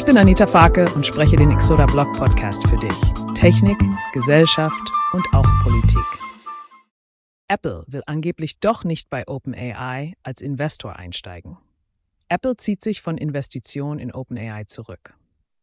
bin Anita Farke und spreche den Exoda Blog Podcast für dich. Technik, Gesellschaft und auch Politik. Apple will angeblich doch nicht bei OpenAI als Investor einsteigen. Apple zieht sich von Investitionen in OpenAI zurück.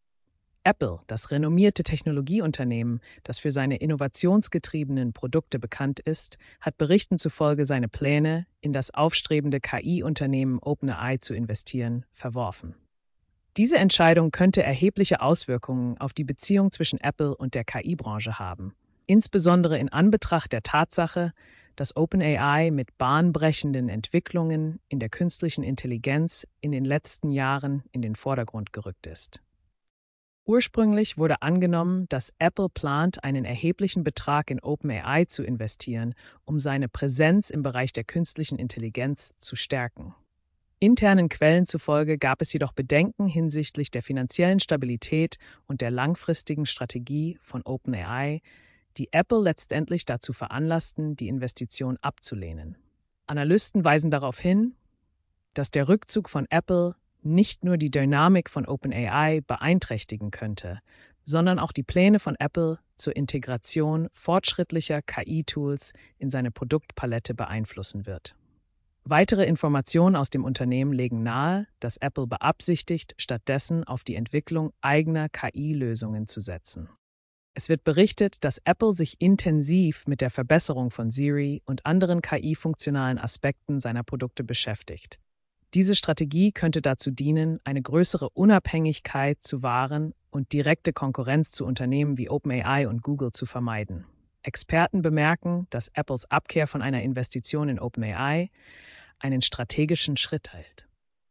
Apple, das renommierte Technologieunternehmen, das für seine innovationsgetriebenen Produkte bekannt ist, hat Berichten zufolge seine Pläne, in das aufstrebende KI-Unternehmen OpenAI zu investieren, verworfen. Diese Entscheidung könnte erhebliche Auswirkungen auf die Beziehung zwischen Apple und der KI-Branche haben, insbesondere in Anbetracht der Tatsache, dass OpenAI mit bahnbrechenden Entwicklungen in der künstlichen Intelligenz in den letzten Jahren in den Vordergrund gerückt ist. Ursprünglich wurde angenommen, dass Apple plant, einen erheblichen Betrag in OpenAI zu investieren, um seine Präsenz im Bereich der künstlichen Intelligenz zu stärken. Internen Quellen zufolge gab es jedoch Bedenken hinsichtlich der finanziellen Stabilität und der langfristigen Strategie von OpenAI, die Apple letztendlich dazu veranlassten, die Investition abzulehnen. Analysten weisen darauf hin, dass der Rückzug von Apple nicht nur die Dynamik von OpenAI beeinträchtigen könnte, sondern auch die Pläne von Apple zur Integration fortschrittlicher KI-Tools in seine Produktpalette beeinflussen wird. Weitere Informationen aus dem Unternehmen legen nahe, dass Apple beabsichtigt, stattdessen auf die Entwicklung eigener KI-Lösungen zu setzen. Es wird berichtet, dass Apple sich intensiv mit der Verbesserung von Siri und anderen KI-funktionalen Aspekten seiner Produkte beschäftigt. Diese Strategie könnte dazu dienen, eine größere Unabhängigkeit zu wahren und direkte Konkurrenz zu Unternehmen wie OpenAI und Google zu vermeiden. Experten bemerken, dass Apples Abkehr von einer Investition in OpenAI einen strategischen Schritt hält.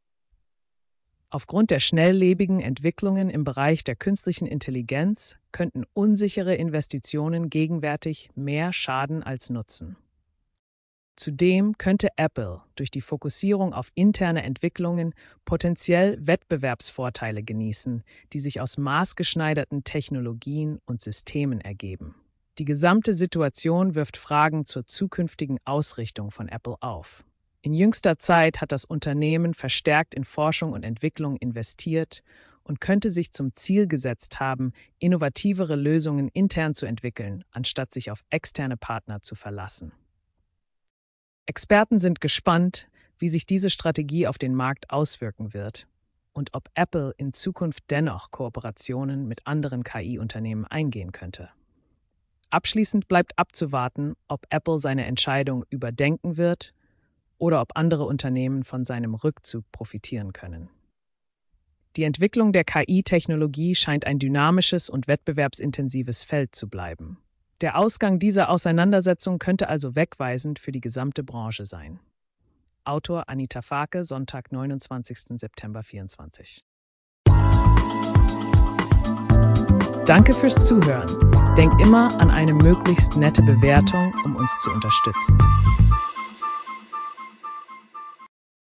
Aufgrund der schnelllebigen Entwicklungen im Bereich der künstlichen Intelligenz könnten unsichere Investitionen gegenwärtig mehr schaden als nutzen. Zudem könnte Apple durch die Fokussierung auf interne Entwicklungen potenziell Wettbewerbsvorteile genießen, die sich aus maßgeschneiderten Technologien und Systemen ergeben. Die gesamte Situation wirft Fragen zur zukünftigen Ausrichtung von Apple auf. In jüngster Zeit hat das Unternehmen verstärkt in Forschung und Entwicklung investiert und könnte sich zum Ziel gesetzt haben, innovativere Lösungen intern zu entwickeln, anstatt sich auf externe Partner zu verlassen. Experten sind gespannt, wie sich diese Strategie auf den Markt auswirken wird und ob Apple in Zukunft dennoch Kooperationen mit anderen KI-Unternehmen eingehen könnte. Abschließend bleibt abzuwarten, ob Apple seine Entscheidung überdenken wird oder ob andere Unternehmen von seinem Rückzug profitieren können. Die Entwicklung der KI-Technologie scheint ein dynamisches und wettbewerbsintensives Feld zu bleiben. Der Ausgang dieser Auseinandersetzung könnte also wegweisend für die gesamte Branche sein. Autor Anita Farke, Sonntag, 29. September 2024. Danke fürs Zuhören. Denk immer an eine möglichst nette Bewertung, um uns zu unterstützen.